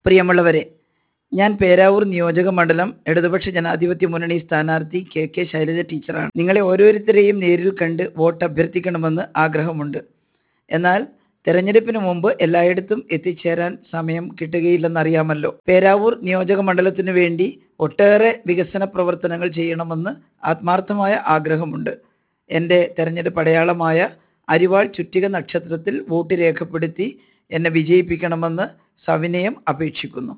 പ്രിയമുള്ളവരെ, ഞാൻ പേരാവൂർ നിയോജക മണ്ഡലം ഇടതുപക്ഷ ജനാധിപത്യ മുന്നണി സ്ഥാനാർത്ഥി കെ ശൈലജ ടീച്ചറാണ്. നിങ്ങളെ ഓരോരുത്തരെയും നേരിൽ കണ്ട് വോട്ട് അഭ്യർത്ഥിക്കണമെന്ന് ആഗ്രഹമുണ്ട്. എന്നാൽ തെരഞ്ഞെടുപ്പിന് മുമ്പ് എല്ലായിടത്തും എത്തിച്ചേരാൻ സമയം കിട്ടുകയില്ലെന്നറിയാമല്ലോ. പേരാവൂർ നിയോജക മണ്ഡലത്തിനു വേണ്ടി ഒട്ടേറെ വികസന പ്രവർത്തനങ്ങൾ ചെയ്യണമെന്ന് ആത്മാർത്ഥമായ ആഗ്രഹമുണ്ട്. എൻ്റെ തെരഞ്ഞെടുപ്പ് അടയാളമായ അരിവാൾ ചുറ്റിക നക്ഷത്രത്തിൽ വോട്ട് രേഖപ്പെടുത്തി എന്നെ വിജയിപ്പിക്കണമെന്ന് സവിനയം അപേക്ഷിക്കുന്നു.